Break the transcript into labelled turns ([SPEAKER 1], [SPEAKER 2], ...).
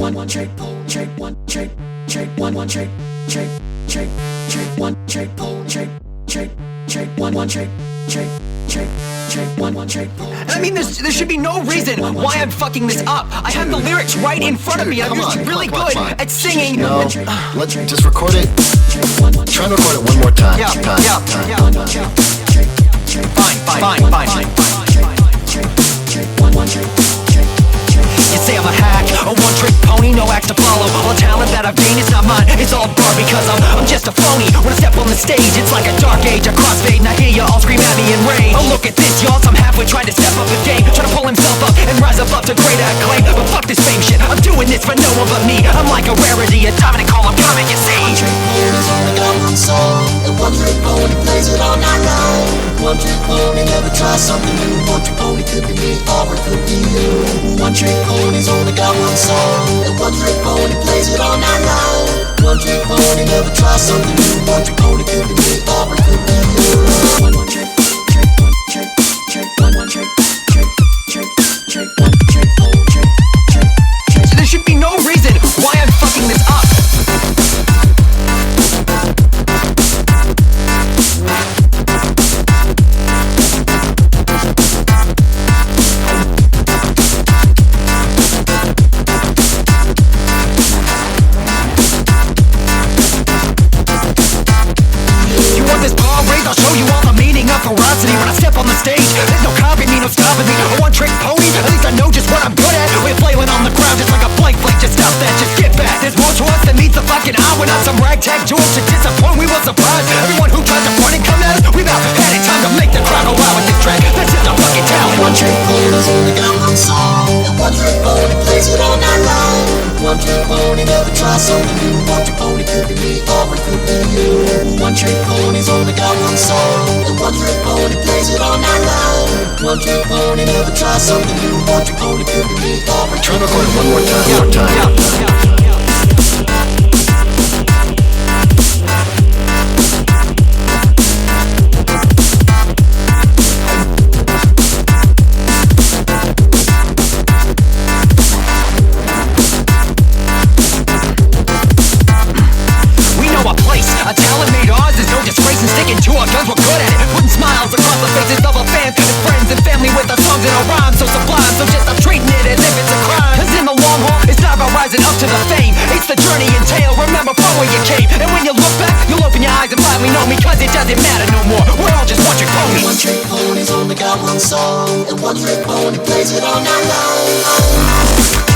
[SPEAKER 1] one trick, trick, one trick, trick, one trick, trick, trick, trick, one trick, trick, trick, trick, one trick, trick, trick, trick, one trick.
[SPEAKER 2] I mean, there should be no reason why I'm fucking this up. I have the lyrics right in front of me. I'm usually really good at singing.
[SPEAKER 3] No, let's just record it. Try and record it one more time.
[SPEAKER 2] Yeah. Fine. You say I'm a hack, a one-trick pony, no act to follow. All the talent that I've gained is not mine, it's all bar because I'm just a phony. When I step on the stage, it's like a dark age, a crossfade, and I hear you all scream at me in rage. Oh, look at this, y'all, I'm halfway trying to step up the game, trying to pull himself up and rise above to great acclaim. But fuck this fame shit, I'm doing this for no one but me. I'm like a rarity, a diamond and call, I'm coming, you see.
[SPEAKER 1] One trick pony's only got one song, and one trick pony plays it all night long. One trick pony never tries something new. One trick pony could be me, or it could be you. One trick pony's only got one song, and one trick pony plays it all night long. One trick pony never tries something new. One trick pony could be me, or it could be you. One trick, trick, one trick, trick, one trick, trick, trick, trick, one trick, trick, trick, trick.
[SPEAKER 2] There should be no reason why I'm fucking this up. I'll show you all the meaning of ferocity when I step on the stage. There's no copying me, no stopping me. A one-trick pony, at least I know just what I'm good at. We're flailing on the ground just like a blank flake. Just stop that, just get back. There's more to us than meets the fucking eye. We're not some ragtag jewels to disappoint. We will surprise everyone who tries to point and come at us. We've about had it, time to make the crowd go wild with this track. That's just a fucking talent.
[SPEAKER 1] One trick pony's only got one song, and one trick pony plays it all night long. One trick pony never tries something new. One trick pony could be me, or it could be you. One trick pony's only got one song, and one trick pony plays it all night long. One trick pony never tries something new. One trick pony could be me, or it
[SPEAKER 3] Try
[SPEAKER 1] could
[SPEAKER 3] and
[SPEAKER 1] be
[SPEAKER 3] record it one more time.
[SPEAKER 2] Yeah. A talent made ours, there's no disgrace in sticking to our guns, we're good at it. Putting smiles across the faces of our fans and friends and family with our songs and our rhymes so sublime. So just stop treating it as if it's a crime. Cause in the long haul, it's not about rising up to the fame. It's the journey entailed, remember from where you came. And when you look back, you'll open your eyes and finally know me. Cause it doesn't matter no more, we're all just one trick ponies.
[SPEAKER 1] One trick pony's only got one song, and one trick pony plays it all night long.